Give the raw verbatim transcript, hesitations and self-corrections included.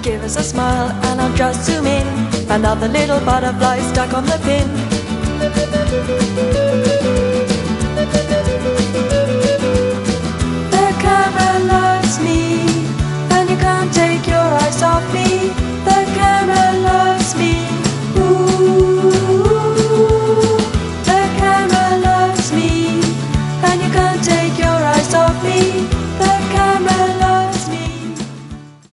give us a smile, and I'll just zoom in. Another little butterfly stuck on the pin.